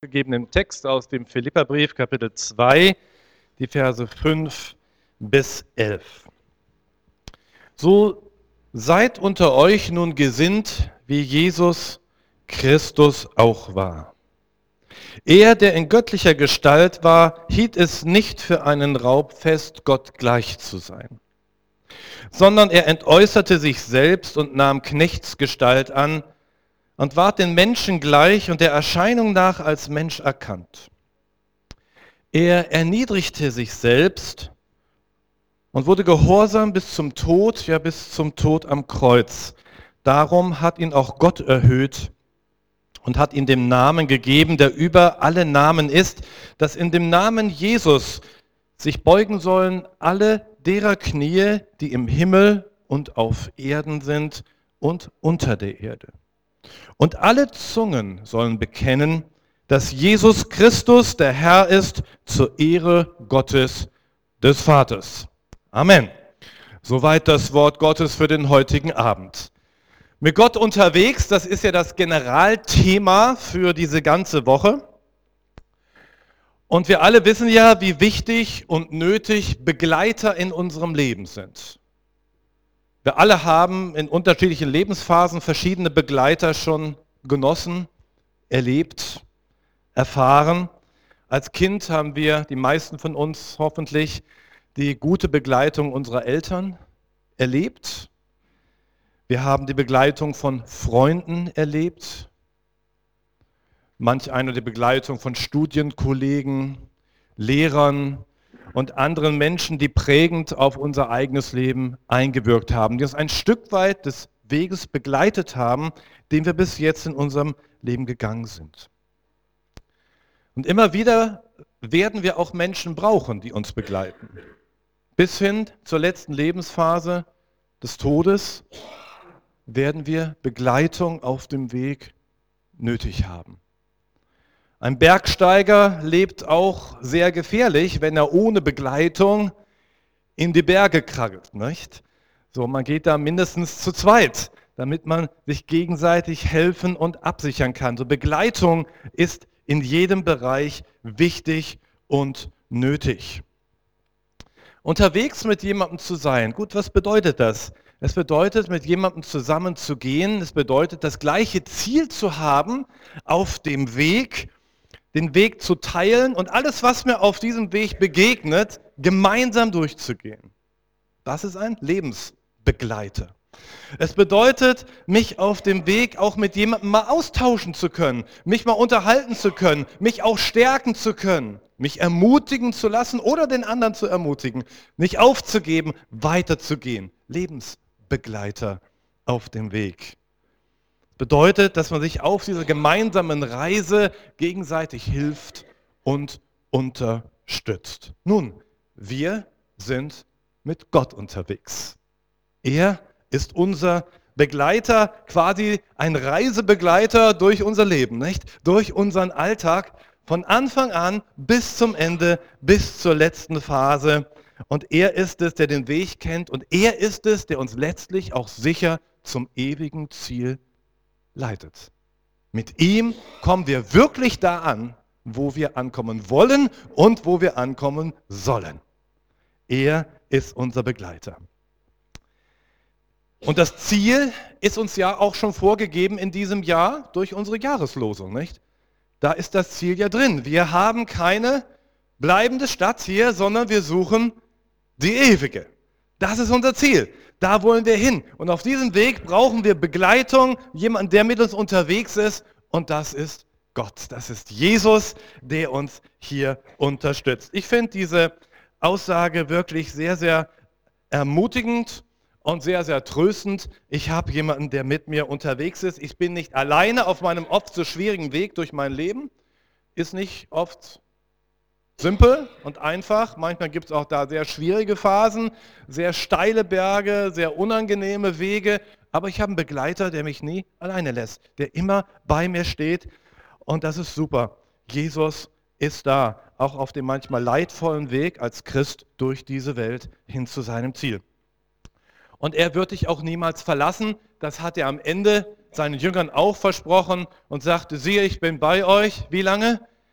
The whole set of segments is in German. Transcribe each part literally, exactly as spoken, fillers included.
gegebenen Text aus dem Philipperbrief, Kapitel zwei, die Verse fünf bis elf. So seid unter euch nun gesinnt, wie Jesus Christus auch war. Er, der in göttlicher Gestalt war, hielt es nicht für einen Raub fest, Gott gleich zu sein, sondern er entäußerte sich selbst und nahm Knechtsgestalt an und ward den Menschen gleich und der Erscheinung nach als Mensch erkannt. Er erniedrigte sich selbst und wurde gehorsam bis zum Tod, ja bis zum Tod am Kreuz. Darum hat ihn auch Gott erhöht und hat ihm den Namen gegeben, der über alle Namen ist, dass in dem Namen Jesus sich beugen sollen alle derer Knie, die im Himmel und auf Erden sind und unter der Erde. Und alle Zungen sollen bekennen, dass Jesus Christus der Herr ist, zur Ehre Gottes des Vaters. Amen. Soweit das Wort Gottes für den heutigen Abend. Mit Gott unterwegs, das ist ja das Generalthema für diese ganze Woche. Und wir alle wissen ja, wie wichtig und nötig Begleiter in unserem Leben sind. Wir alle haben in unterschiedlichen Lebensphasen verschiedene Begleiter schon genossen, erlebt, erfahren. Als Kind haben wir, die meisten von uns hoffentlich, die gute Begleitung unserer Eltern erlebt. Wir haben die Begleitung von Freunden erlebt. Manch einer die Begleitung von Studienkollegen, Lehrern und anderen Menschen, die prägend auf unser eigenes Leben eingewirkt haben, die uns ein Stück weit des Weges begleitet haben, den wir bis jetzt in unserem Leben gegangen sind. Und immer wieder werden wir auch Menschen brauchen, die uns begleiten. Bis hin zur letzten Lebensphase des Todes werden wir Begleitung auf dem Weg nötig haben. Ein Bergsteiger lebt auch sehr gefährlich, wenn er ohne Begleitung in die Berge krabbelt, nicht? So, man geht da mindestens zu zweit, damit man sich gegenseitig helfen und absichern kann. So, Begleitung ist in jedem Bereich wichtig und nötig. Unterwegs mit jemandem zu sein, gut, was bedeutet das? Es bedeutet, mit jemandem zusammen zu gehen, es bedeutet, das gleiche Ziel zu haben auf dem Weg, den Weg zu teilen und alles, was mir auf diesem Weg begegnet, gemeinsam durchzugehen. Das ist ein Lebensbegleiter. Es bedeutet, mich auf dem Weg auch mit jemandem mal austauschen zu können, mich mal unterhalten zu können, mich auch stärken zu können, mich ermutigen zu lassen oder den anderen zu ermutigen, nicht aufzugeben, weiterzugehen. Lebensbegleiter auf dem Weg. Bedeutet, dass man sich auf dieser gemeinsamen Reise gegenseitig hilft und unterstützt. Nun, wir sind mit Gott unterwegs. Er ist unser Begleiter, quasi ein Reisebegleiter durch unser Leben, nicht? Durch unseren Alltag, von Anfang an bis zum Ende, bis zur letzten Phase. Und er ist es, der den Weg kennt und er ist es, der uns letztlich auch sicher zum ewigen Ziel leitet. Mit ihm kommen wir wirklich da an, wo wir ankommen wollen und wo wir ankommen sollen. Er ist unser Begleiter. Und das Ziel ist uns ja auch schon vorgegeben in diesem Jahr durch unsere Jahreslosung, nicht? Da ist das Ziel ja drin. Wir haben keine bleibende Stadt hier, sondern wir suchen die ewige. Das ist unser Ziel. Da wollen wir hin. Und auf diesem Weg brauchen wir Begleitung, jemanden, der mit uns unterwegs ist. Und das ist Gott. Das ist Jesus, der uns hier unterstützt. Ich finde diese Aussage wirklich sehr, sehr ermutigend und sehr, sehr tröstend. Ich habe jemanden, der mit mir unterwegs ist. Ich bin nicht alleine auf meinem oft so schwierigen Weg durch mein Leben. Ist nicht oft simpel und einfach. Manchmal gibt es auch da sehr schwierige Phasen, sehr steile Berge, sehr unangenehme Wege. Aber ich habe einen Begleiter, der mich nie alleine lässt, der immer bei mir steht. Und das ist super. Jesus ist da, auch auf dem manchmal leidvollen Weg als Christ durch diese Welt hin zu seinem Ziel. Und er wird dich auch niemals verlassen. Das hat er am Ende seinen Jüngern auch versprochen und sagte, siehe, ich bin bei euch. Wie lange?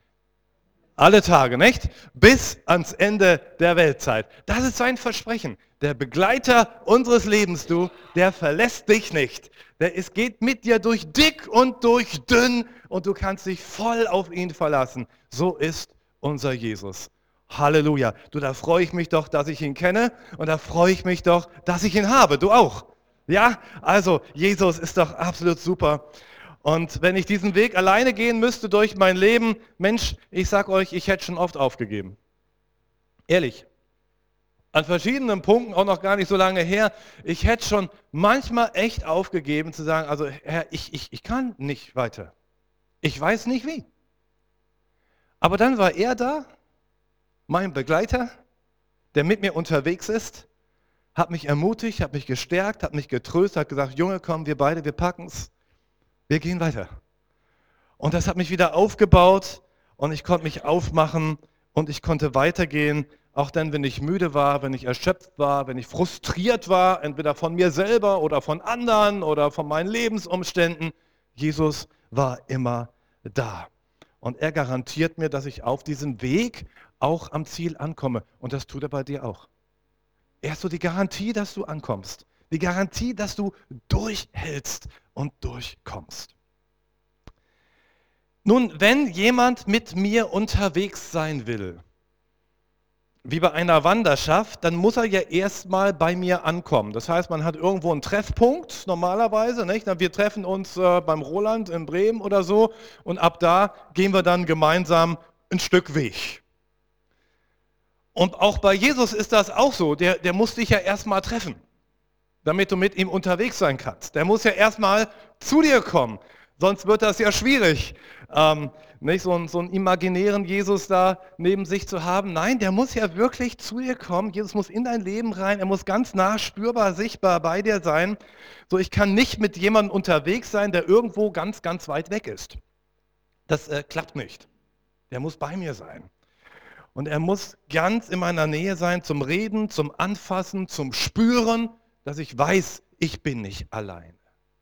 Alle Tage, nicht? Bis ans Ende der Weltzeit. Das ist sein Versprechen. Der Begleiter unseres Lebens, du, der verlässt dich nicht. Der ist, geht mit dir durch dick und durch dünn und du kannst dich voll auf ihn verlassen. So ist unser Jesus. Halleluja. Du, da freue ich mich doch, dass ich ihn kenne und da freue ich mich doch, dass ich ihn habe. Du auch. Ja, also Jesus ist doch absolut super. Und wenn ich diesen Weg alleine gehen müsste durch mein Leben, Mensch, ich sag euch, ich hätte schon oft aufgegeben. Ehrlich. An verschiedenen Punkten, auch noch gar nicht so lange her, ich hätte schon manchmal echt aufgegeben zu sagen, also Herr, ich, ich, ich kann nicht weiter. Ich weiß nicht wie. Aber dann war er da, mein Begleiter, der mit mir unterwegs ist, hat mich ermutigt, hat mich gestärkt, hat mich getröstet, hat gesagt, Junge, komm, wir beide, wir packen es. Wir gehen weiter. Und das hat mich wieder aufgebaut und ich konnte mich aufmachen und ich konnte weitergehen, auch dann, wenn ich müde war, wenn ich erschöpft war, wenn ich frustriert war, entweder von mir selber oder von anderen oder von meinen Lebensumständen. Jesus war immer da. Und er garantiert mir, dass ich auf diesem Weg auch am Ziel ankomme. Und das tut er bei dir auch. Er ist so die Garantie, dass du ankommst. Die Garantie, dass du durchhältst und durchkommst. Nun, wenn jemand mit mir unterwegs sein will, wie bei einer Wanderschaft, dann muss er ja erstmal bei mir ankommen. Das heißt, man hat irgendwo einen Treffpunkt normalerweise, nicht? Wir treffen uns äh, beim Roland in Bremen oder so und ab da gehen wir dann gemeinsam ein Stück Weg. Und auch bei Jesus ist das auch so, der, der muss dich ja erstmal treffen, damit du mit ihm unterwegs sein kannst. Der muss ja erstmal zu dir kommen, sonst wird das ja schwierig, ähm, nicht so, einen, so einen imaginären Jesus da neben sich zu haben. Nein, der muss ja wirklich zu dir kommen. Jesus muss in dein Leben rein, er muss ganz nah spürbar, sichtbar bei dir sein. So, ich kann nicht mit jemandem unterwegs sein, der irgendwo ganz, ganz weit weg ist. Das äh, klappt nicht. Der muss bei mir sein. Und er muss ganz in meiner Nähe sein zum Reden, zum Anfassen, zum Spüren, dass ich weiß, ich bin nicht allein.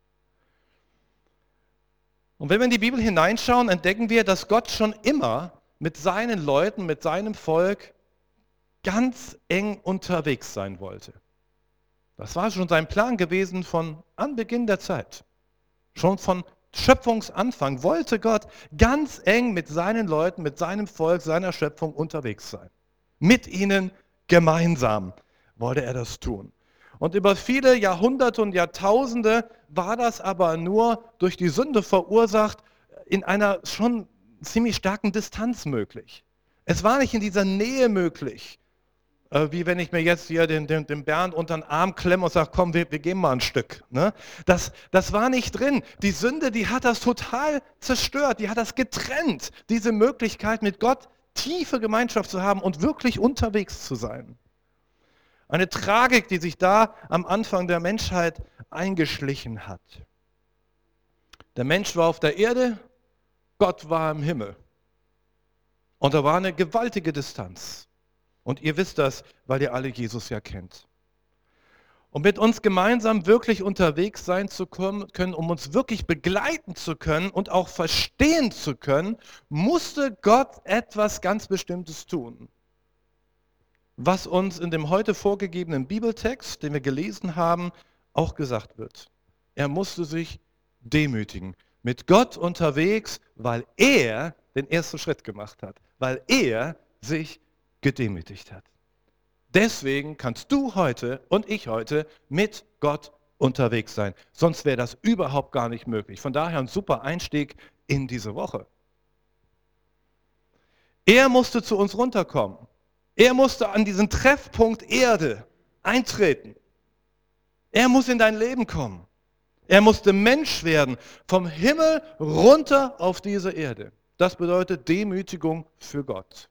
Und wenn wir in die Bibel hineinschauen, entdecken wir, dass Gott schon immer mit seinen Leuten, mit seinem Volk ganz eng unterwegs sein wollte. Das war schon sein Plan gewesen von Anbeginn der Zeit. Schon von Schöpfungsanfang wollte Gott ganz eng mit seinen Leuten, mit seinem Volk, seiner Schöpfung unterwegs sein. Mit ihnen gemeinsam wollte er das tun. Und über viele Jahrhunderte und Jahrtausende war das aber nur durch die Sünde verursacht in einer schon ziemlich starken Distanz möglich. Es war nicht in dieser Nähe möglich, äh, wie wenn ich mir jetzt hier den, den, den Bernd unter den Arm klemme und sage, komm, wir, wir gehen mal ein Stück. Ne? Das, das war nicht drin. Die Sünde, die hat das total zerstört, die hat das getrennt, diese Möglichkeit mit Gott tiefe Gemeinschaft zu haben und wirklich unterwegs zu sein. Eine Tragik, die sich da am Anfang der Menschheit eingeschlichen hat. Der Mensch war auf der Erde, Gott war im Himmel. Und da war eine gewaltige Distanz. Und ihr wisst das, weil ihr alle Jesus ja kennt. Um mit uns gemeinsam wirklich unterwegs sein zu können, um uns wirklich begleiten zu können und auch verstehen zu können, musste Gott etwas ganz Bestimmtes tun. Was uns in dem heute vorgegebenen Bibeltext, den wir gelesen haben, auch gesagt wird. Er musste sich demütigen, mit Gott unterwegs, weil er den ersten Schritt gemacht hat, weil er sich gedemütigt hat. Deswegen kannst du heute und ich heute mit Gott unterwegs sein. Sonst wäre das überhaupt gar nicht möglich. Von daher ein super Einstieg in diese Woche. Er musste zu uns runterkommen. Er musste an diesen Treffpunkt Erde eintreten. Er muss in dein Leben kommen. Er musste Mensch werden, vom Himmel runter auf diese Erde. Das bedeutet Demütigung für Gott.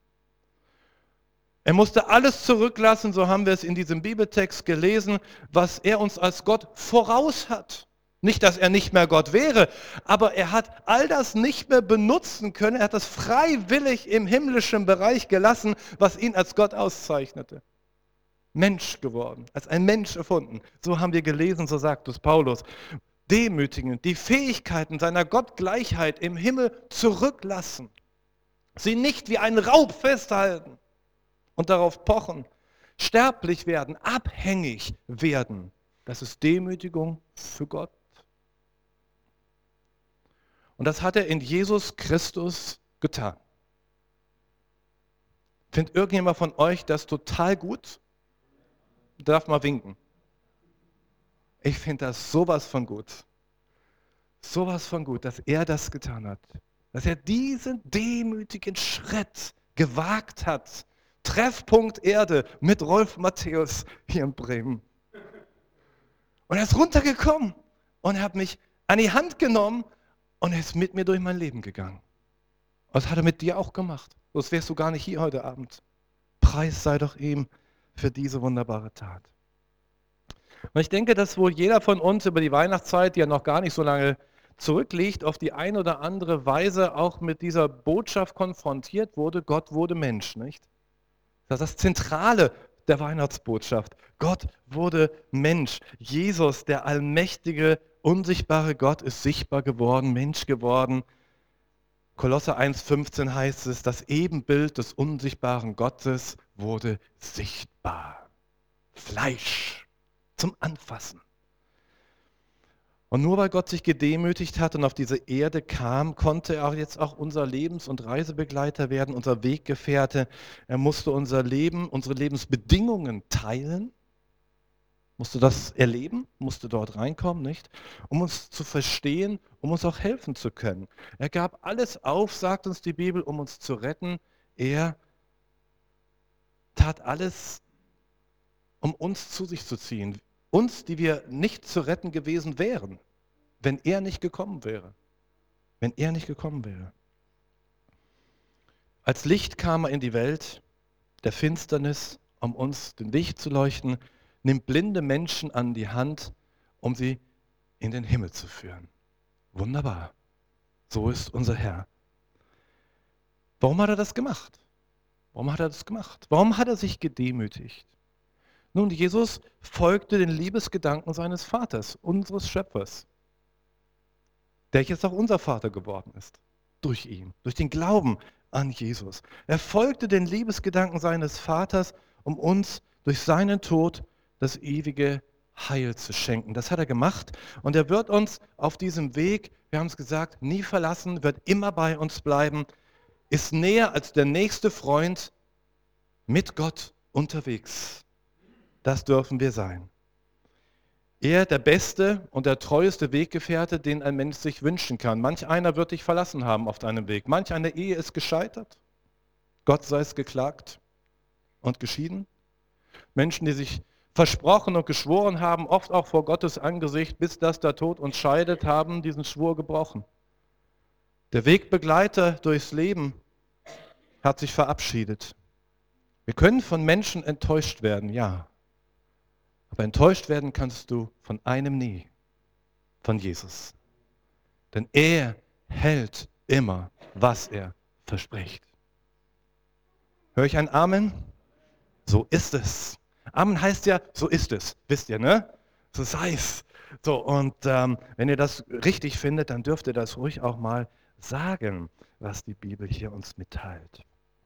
Er musste alles zurücklassen, so haben wir es in diesem Bibeltext gelesen, was er uns als Gott voraus hat. Nicht, dass er nicht mehr Gott wäre, aber er hat all das nicht mehr benutzen können. Er hat das freiwillig im himmlischen Bereich gelassen, was ihn als Gott auszeichnete. Mensch geworden, als ein Mensch erfunden. So haben wir gelesen, so sagt es Paulus. Demütigen, die Fähigkeiten seiner Gottgleichheit im Himmel zurücklassen. Sie nicht wie einen Raub festhalten und darauf pochen, sterblich werden, abhängig werden. Das ist Demütigung für Gott. Und das hat er in Jesus Christus getan. Findet irgendjemand von euch das total gut? Darf mal winken. Ich finde das sowas von gut. Sowas von gut, dass er das getan hat. Dass er diesen demütigen Schritt gewagt hat. Treffpunkt Erde mit Rolf Matthäus hier in Bremen. Und er ist runtergekommen und er hat mich an die Hand genommen und er ist mit mir durch mein Leben gegangen. Und das hat er mit dir auch gemacht. Sonst wärst du gar nicht hier heute Abend. Preis sei doch ihm für diese wunderbare Tat. Und ich denke, dass wohl jeder von uns über die Weihnachtszeit, die ja noch gar nicht so lange zurückliegt, auf die eine oder andere Weise auch mit dieser Botschaft konfrontiert wurde, Gott wurde Mensch, nicht? Das ist das Zentrale der Weihnachtsbotschaft. Gott wurde Mensch. Jesus, der allmächtige, unsichtbare Gott, ist sichtbar geworden, Mensch geworden. Kolosser eins fünfzehn heißt es, das Ebenbild des unsichtbaren Gottes wurde sichtbar. Fleisch zum Anfassen. Und nur weil Gott sich gedemütigt hat und auf diese Erde kam, konnte er jetzt auch unser Lebens- und Reisebegleiter werden, unser Weggefährte. Er musste unser Leben, unsere Lebensbedingungen teilen, musste das erleben, musste dort reinkommen, nicht? Um uns zu verstehen, um uns auch helfen zu können. Er gab alles auf, sagt uns die Bibel, um uns zu retten. Er tat alles, um uns zu sich zu ziehen. Uns, die wir nicht zu retten gewesen wären, wenn er nicht gekommen wäre. Wenn er nicht gekommen wäre. Als Licht kam er in die Welt der Finsternis, um uns den Weg zu leuchten, nimmt blinde Menschen an die Hand, um sie in den Himmel zu führen. Wunderbar. So ist unser Herr. Warum hat er das gemacht? Warum hat er das gemacht? Warum hat er sich gedemütigt? Nun, Jesus folgte den Liebesgedanken seines Vaters, unseres Schöpfers, der jetzt auch unser Vater geworden ist, durch ihn, durch den Glauben an Jesus. Er folgte den Liebesgedanken seines Vaters, um uns durch seinen Tod das ewige Heil zu schenken. Das hat er gemacht und er wird uns auf diesem Weg, wir haben es gesagt, nie verlassen, wird immer bei uns bleiben, ist näher als der nächste Freund mit Gott unterwegs. Das dürfen wir sein. Er, der beste und der treueste Weggefährte, den ein Mensch sich wünschen kann. Manch einer wird dich verlassen haben auf deinem Weg. Manch eine Ehe ist gescheitert. Gott sei es geklagt und geschieden. Menschen, die sich versprochen und geschworen haben, oft auch vor Gottes Angesicht, bis dass der Tod uns scheidet, haben diesen Schwur gebrochen. Der Wegbegleiter durchs Leben hat sich verabschiedet. Wir können von Menschen enttäuscht werden, ja. Aber enttäuscht werden kannst du von einem nie, von Jesus. Denn er hält immer, was er verspricht. Höre ich ein Amen? So ist es. Amen heißt ja, so ist es. Wisst ihr, ne? So sei es. So, und ähm, wenn ihr das richtig findet, dann dürft ihr das ruhig auch mal sagen, was die Bibel hier uns mitteilt.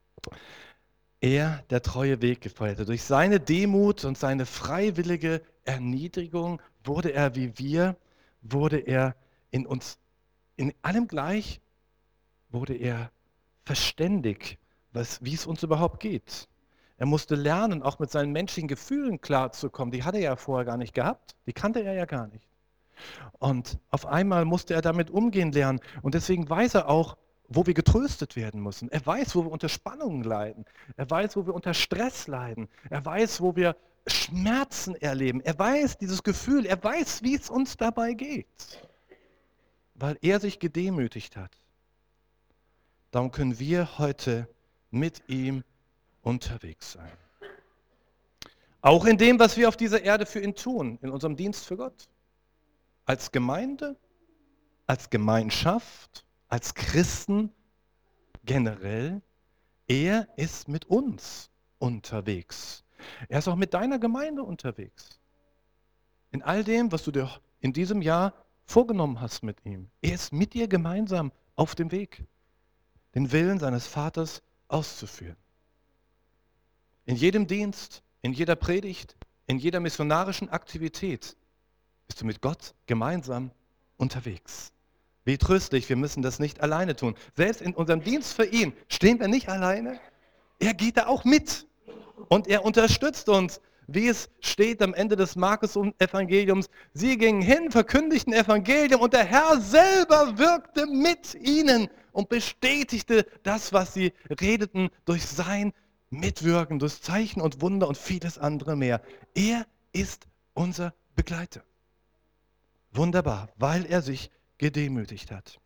Er, der treue Weggefährte, durch seine Demut und seine freiwillige Erniedrigung wurde er wie wir, wurde er in uns, in allem gleich, wurde er verständig, was, wie es uns überhaupt geht. Er musste lernen, auch mit seinen menschlichen Gefühlen klarzukommen. Die hat er ja vorher gar nicht gehabt, die kannte er ja gar nicht. Und auf einmal musste er damit umgehen lernen. Und deswegen weiß er auch, wo wir getröstet werden müssen. Er weiß, wo wir unter Spannungen leiden. Er weiß, wo wir unter Stress leiden. Er weiß, wo wir Schmerzen erleben. Er weiß dieses Gefühl. Er weiß, wie es uns dabei geht. Weil er sich gedemütigt hat. Darum können wir heute mit ihm unterwegs sein. Auch in dem, was wir auf dieser Erde für ihn tun, in unserem Dienst für Gott. Als Gemeinde, als Gemeinschaft, als Christen generell, er ist mit uns unterwegs. Er ist auch mit deiner Gemeinde unterwegs. In all dem, was du dir in diesem Jahr vorgenommen hast mit ihm. Er ist mit dir gemeinsam auf dem Weg. den Willen seines Vaters auszuführen. In jedem Dienst, in jeder Predigt, in jeder missionarischen Aktivität bist du mit Gott gemeinsam unterwegs. Wie tröstlich, wir müssen das nicht alleine tun. Selbst in unserem Dienst für ihn stehen wir nicht alleine. Er geht da auch mit und er unterstützt uns, wie es steht am Ende des Markus-Evangeliums. Sie gingen hin, verkündigten Evangelium und der Herr selber wirkte mit ihnen und bestätigte das, was sie redeten, durch sein Mitwirken, durch Zeichen und Wunder und vieles andere mehr. Er ist unser Begleiter. Wunderbar, weil er sich gedemütigt hat.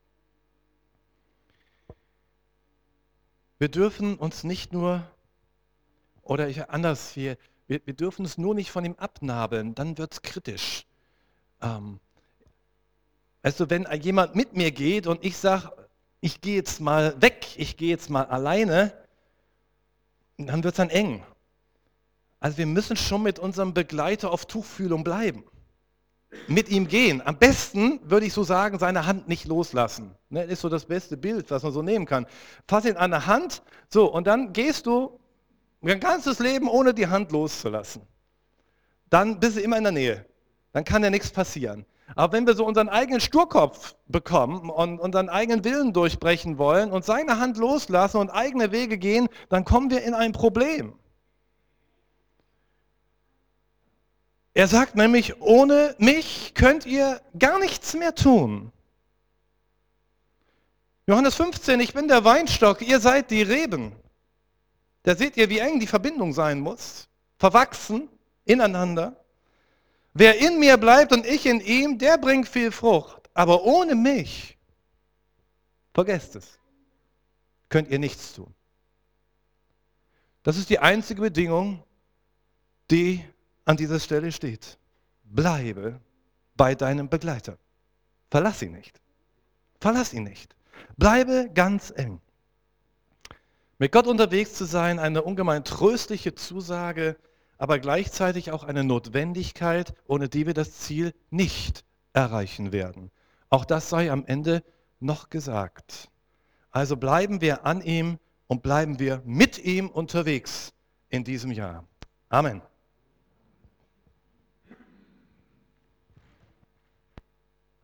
Wir dürfen uns nicht nur, oder ich, anders, wir, wir, wir dürfen es nur nicht von ihm abnabeln, dann wird es kritisch. Ähm, also wenn jemand mit mir geht und ich sage, ich gehe jetzt mal weg, ich gehe jetzt mal alleine, dann wird es dann eng. Also wir müssen schon mit unserem Begleiter auf Tuchfühlung bleiben. Mit ihm gehen. Am besten würde ich so sagen, seine Hand nicht loslassen. Das ist so das beste Bild, was man so nehmen kann. Fass ihn an der Hand, so, und dann gehst du dein ganzes Leben, ohne die Hand loszulassen. Dann bist du immer in der Nähe. Dann kann ja nichts passieren. Aber wenn wir so unseren eigenen Sturkopf bekommen und unseren eigenen Willen durchbrechen wollen und seine Hand loslassen und eigene Wege gehen, dann kommen wir in ein Problem. Er sagt nämlich, ohne mich könnt ihr gar nichts mehr tun. Johannes fünfzehn, ich bin der Weinstock, ihr seid die Reben. Da seht ihr, wie eng die Verbindung sein muss. Verwachsen, ineinander. Wer in mir bleibt und ich in ihm, der bringt viel Frucht. Aber ohne mich, vergesst es, könnt ihr nichts tun. Das ist die einzige Bedingung, die an dieser Stelle steht. Bleibe bei deinem Begleiter. Verlass ihn nicht. Verlass ihn nicht. Bleibe ganz eng. Mit Gott unterwegs zu sein, eine ungemein tröstliche Zusage, aber gleichzeitig auch eine Notwendigkeit, ohne die wir das Ziel nicht erreichen werden. Auch das sei am Ende noch gesagt. Also bleiben wir an ihm und bleiben wir mit ihm unterwegs in diesem Jahr. Amen.